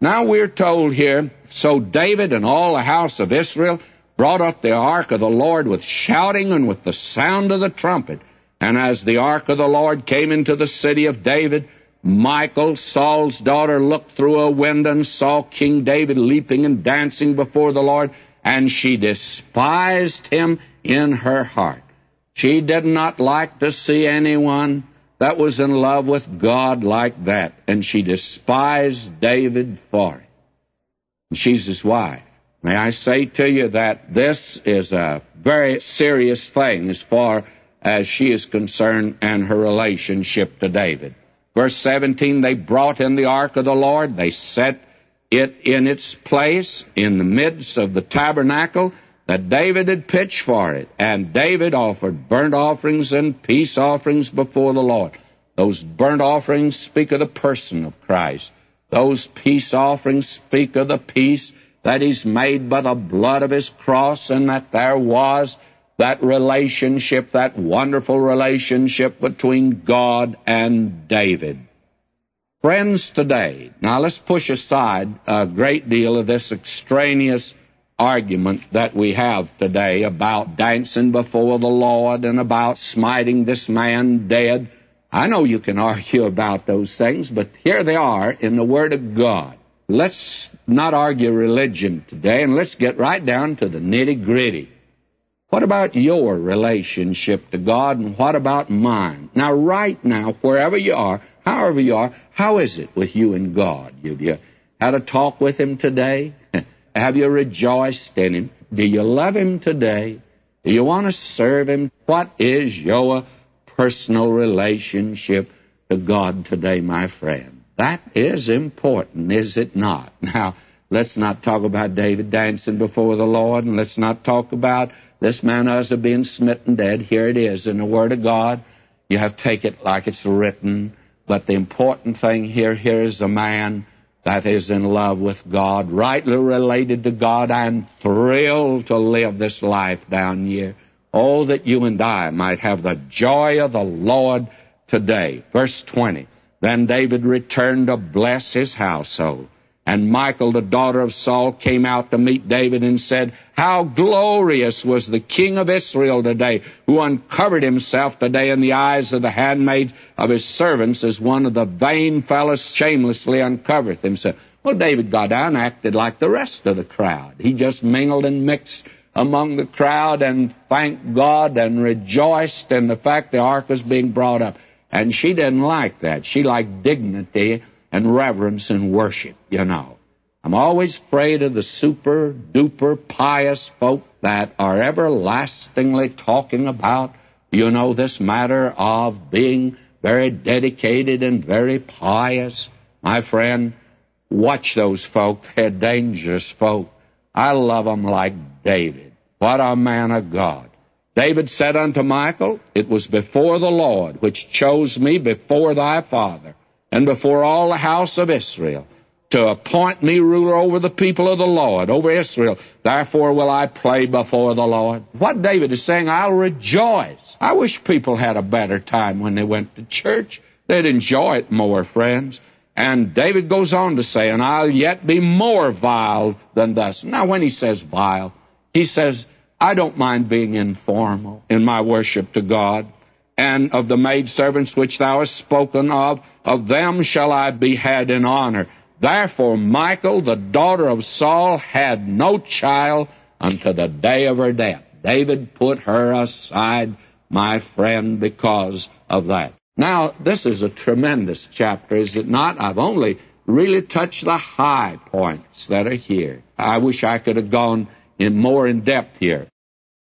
Now we're told here, so David and all the house of Israel brought up the ark of the Lord with shouting and with the sound of the trumpet. And as the ark of the Lord came into the city of David, Michal, Saul's daughter, looked through a window and saw King David leaping and dancing before the Lord, and she despised him in her heart. She did not like to see anyone that was in love with God like that, and she despised David for it. And she's his wife. May I say to you that this is a very serious thing as far as she is concerned and her relationship to David. Verse 17, they brought in the ark of the Lord. They set it in its place in the midst of the tabernacle that David had pitched for it. And David offered burnt offerings and peace offerings before the Lord. Those burnt offerings speak of the person of Christ. Those peace offerings speak of the peace that is made by the blood of his cross, and that there was that relationship, that wonderful relationship between God and David. Friends, today, now let's push aside a great deal of this extraneous argument that we have today about dancing before the Lord and about smiting this man dead. I know you can argue about those things, but here they are in the Word of God. Let's not argue religion today, and let's get right down to the nitty-gritty. What about your relationship to God, and what about mine? Now, right now, wherever you are, however you are, how is it with you and God? Have you had a talk with Him today? Have you rejoiced in Him? Do you love Him today? Do you want to serve Him? What is your personal relationship to God today, my friend? That is important, is it not? Now, let's not talk about David dancing before the Lord, and let's not talk about this man Uzzah being smitten dead. Here it is in the Word of God. You have to take it like it's written. But the important thing here is a man that is in love with God, rightly related to God, and thrilled to live this life down here. Oh, that you and I might have the joy of the Lord today. Verse 20, then David returned to bless his household. And Michal, the daughter of Saul, came out to meet David and said, how glorious was the king of Israel today, who uncovered himself today in the eyes of the handmaids of his servants, as one of the vain fellows shamelessly uncovereth himself. Well, David got down and acted like the rest of the crowd. He just mingled and mixed among the crowd and thanked God and rejoiced in the fact the ark was being brought up. And she didn't like that. She liked dignity and reverence and worship, you know. I'm always afraid of the super-duper pious folk that are everlastingly talking about, you know, this matter of being very dedicated and very pious. My friend, watch those folk. They're dangerous folk. I love them like David. What a man of God. David said unto Michal, it was before the Lord which chose me before thy father, and before all the house of Israel, to appoint me ruler over the people of the Lord, over Israel. Therefore will I play before the Lord. What David is saying, I'll rejoice. I wish people had a better time when they went to church. They'd enjoy it more, friends. And David goes on to say, and I'll yet be more vile than thus. Now, when he says vile, he says, I don't mind being informal in my worship to God. And of the maidservants which thou hast spoken of them shall I be had in honor. Therefore Michal, the daughter of Saul, had no child unto the day of her death. David put her aside, my friend, because of that. Now, this is a tremendous chapter, is it not? I've only really touched the high points that are here. I wish I could have gone more in depth here.